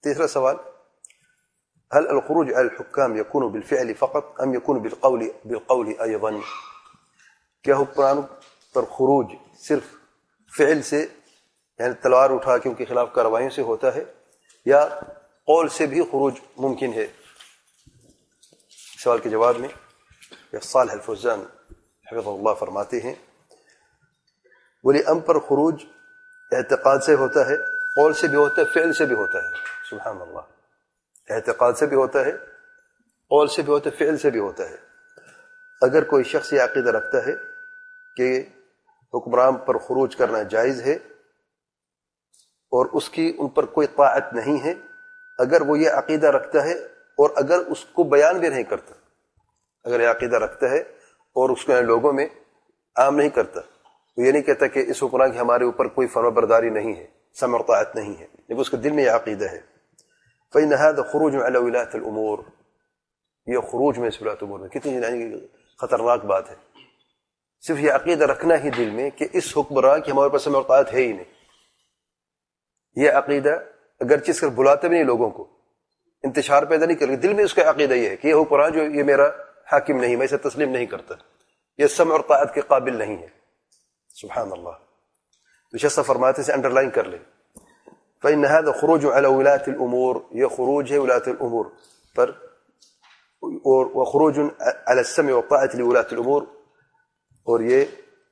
تیسرا سوال، هل الخروج على الحكام يكون بالفعل فقط ام يكون بالقول ايضا؟ کیا حکمرانوں پر خروج صرف فعل سے یعنی تلوار اٹھا کے ان کے خلاف کارروائیوں سے ہوتا ہے یا قول سے بھی خروج ممکن ہے؟ سوال کے جواب میں شیخ صالح الفوزان حفظہ اللہ فرماتے ہیں ولی امر پر خروج اعتقاد سے ہوتا ہے، قول سے بھی ہوتا ہے، فعل سے بھی ہوتا ہے۔ سبحان اللہ، اعتقاد سے بھی ہوتا ہے، قول سے بھی ہوتا ہے، فعل سے بھی ہوتا ہے۔ اگر کوئی شخص یہ عقیدہ رکھتا ہے کہ حکمران پر خروج کرنا جائز ہے اور اس کی ان پر کوئی طاعت نہیں ہے، اگر وہ یہ عقیدہ رکھتا ہے اور اگر اس کو بیان بھی نہیں کرتا، اگر یہ عقیدہ رکھتا ہے اور اس کو لوگوں میں عام نہیں کرتا، تو یہ نہیں کہتا کہ اس حکمران کی ہمارے اوپر کوئی فرما برداری نہیں ہے، سمع اور طاعت نہیں ہے، لیکن اس کے دل میں یہ عقیدہ ہے، فإن هذا خروج على ولاة الأمور، یہ خروج میں ولاة الأمور میں کتنی خطرناک بات ہے۔ صرف یہ عقیدہ رکھنا ہی دل میں کہ اس حکمران کی ہمارے پاس سمع اور طاعت ہے ہی نہیں، یہ عقیدہ اگرچہ اس کا بلاتے بھی نہیں لوگوں کو، انتشار پیدا نہیں کرے، دل میں اس کا عقیدہ یہ ہے کہ یہ حکمران جو یہ میرا حاکم نہیں، میں اسے تسلیم نہیں کرتا، یہ سمع اور طاعت کے قابل نہیں ہے۔ سبحان اللہ، تو شخص فرماتے سے انڈر لائن کر لیں، فإن هذا خروج على ولاة الأمور، یہ خروج ہے ولاة الأمور پر، وخروج على السمع والطاعة لولاة الأمور، اور یہ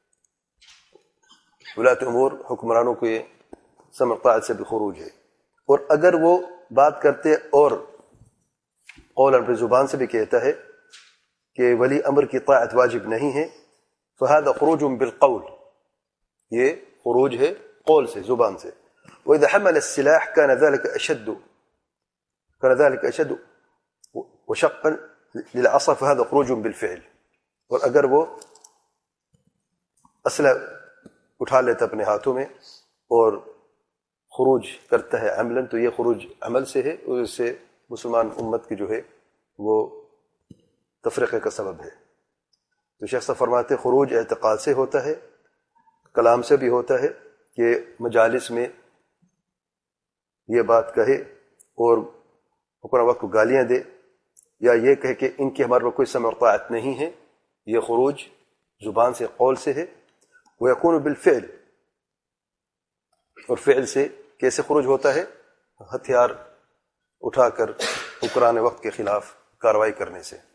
ولاة امور حکمرانوں کو یہ سمع طاعت سے بھی خروج ہے۔ اور اگر وہ بات کرتے اور قول اپنی زبان سے بھی کہتا ہے کہ ولی امر کی طاعت واجب نہیں ہے، فهذا خروج بالقول، یہ خروج ہے قول سے، زبان سے۔ وإذا حمل السلاح كان ذلك أشد وشقا للعصا، فهذا خروج بالفعل، اور اگر وہ اسلحہ اٹھا لیتا اپنے ہاتھوں میں اور خروج کرتا ہے عملاً، تو یہ خروج عمل سے ہے، اور اس سے مسلمان امت کی جو ہے وہ تفرقے کا سبب ہے۔ تو شیخ صاحب فرماتے خروج اعتقاد سے ہوتا ہے، کلام سے بھی ہوتا ہے کہ مجالس میں یہ بات کہے اور حکمران وقت کو گالیاں دے، یا یہ کہے کہ ان کی ہمارے پر کوئی سمع اور طاعت نہیں ہے، یہ خروج زبان سے، قول سے ہے۔ ويكون بالفعل، اور فعل سے کیسے خروج ہوتا ہے؟ ہتھیار اٹھا کر حکمران وقت کے خلاف کارروائی کرنے سے۔